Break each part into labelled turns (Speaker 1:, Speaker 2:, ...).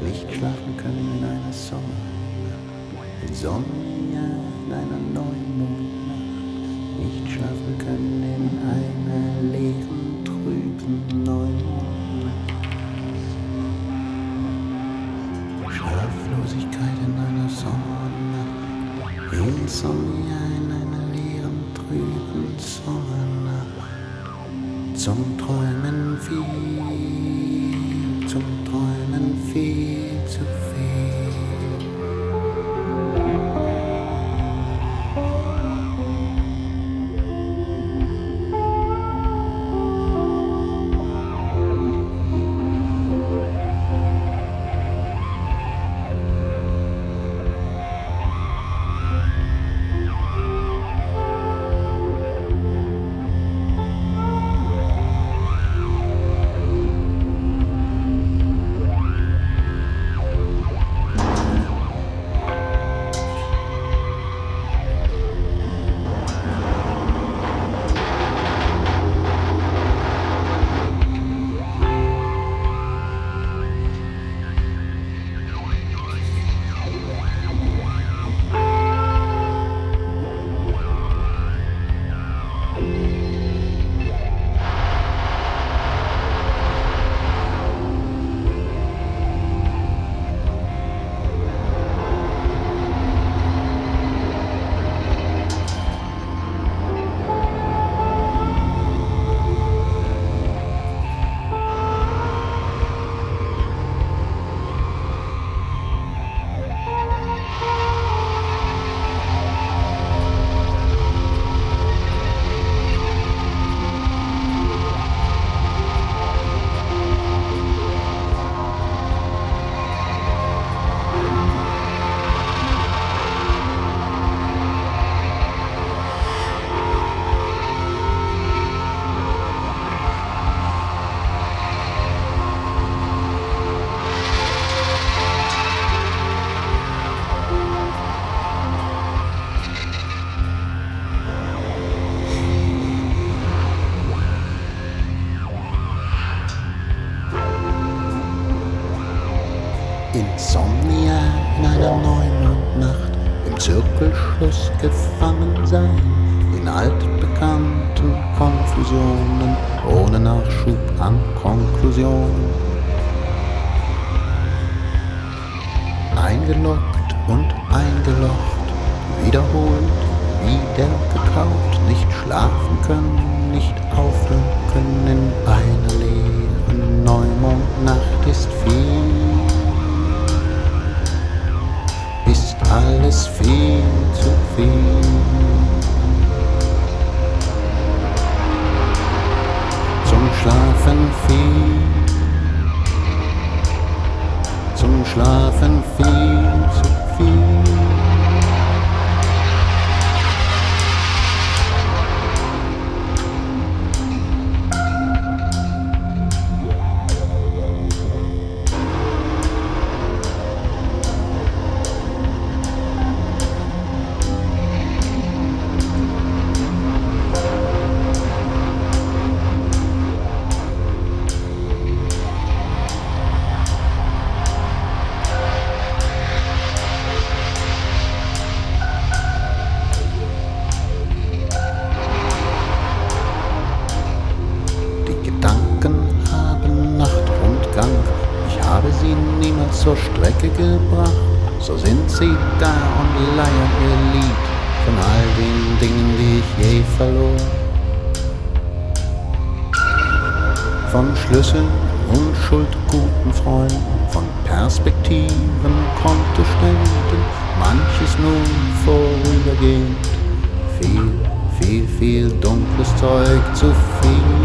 Speaker 1: nicht schlafen können in einer Sommernacht, Insomnia in einer Neumondnacht, nicht schlafen können in einer leeren, trüben Neumondnacht, Schlaflosigkeit in einer Sommernacht, Insomnia in einer leeren, trüben Sommernacht, zum Träumen viel zu viel. Insomnia in einer Neumondnacht, im Zirkelschluss gefangen sein, in altbekannten Konfusionen, ohne Nachschub an Konklusion. Eingeloggt und eingelocht, wiederholt, wieder gekaut, nicht schlafen können, nicht aufhören können, in einer leeren Neumondnacht ist alles viel zu viel. Zum Schlafen viel zu viel. Zur Strecke gebracht, so sind sie da und leiern ihr Lied von all den Dingen, die ich je verlor. Von Schlüsseln, Unschuld, guten Freunden, von Perspektiven, Kontoständen, manches nun vorübergehend, viel dunkles Zeug, zu viel.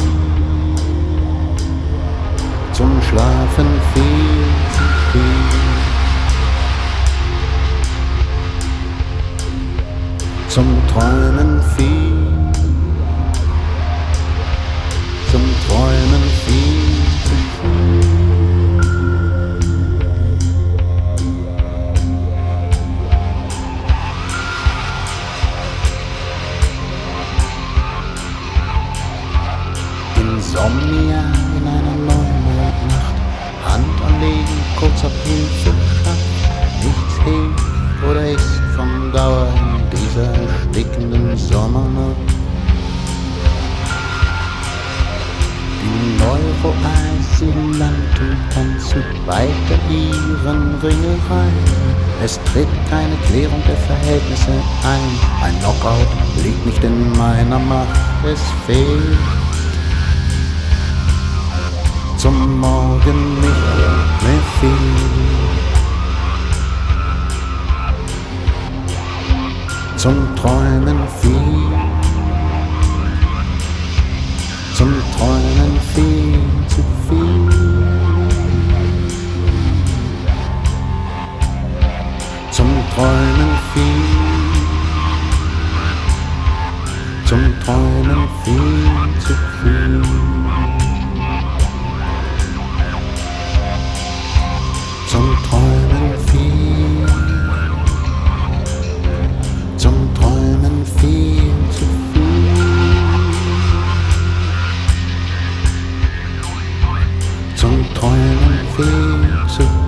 Speaker 1: Zum Schlafen viel zu viel. Zum Träumen viel. Zum Träumen viel zu viel. Insomnia in einer Neumondnacht, Hand anlegen, kurzer Hilfe schafft, nichts hilft oder ist von Dauer in dieser stickenden Sommernacht. Die Neuroasylanten tanzen weiter ihren Ringelreihen. Es tritt keine Klärung der Verhältnisse ein. Ein Knockout liegt nicht in meiner Macht, es fehlt zum Morgen nicht mehr viel. Zum Träumen viel. Zum Träumen viel zu viel. Zum Träumen viel. Zum Träumen viel zu viel. Zum Träumen viel. Zum Träumen viel zu viel. Zum Träumen viel zu viel.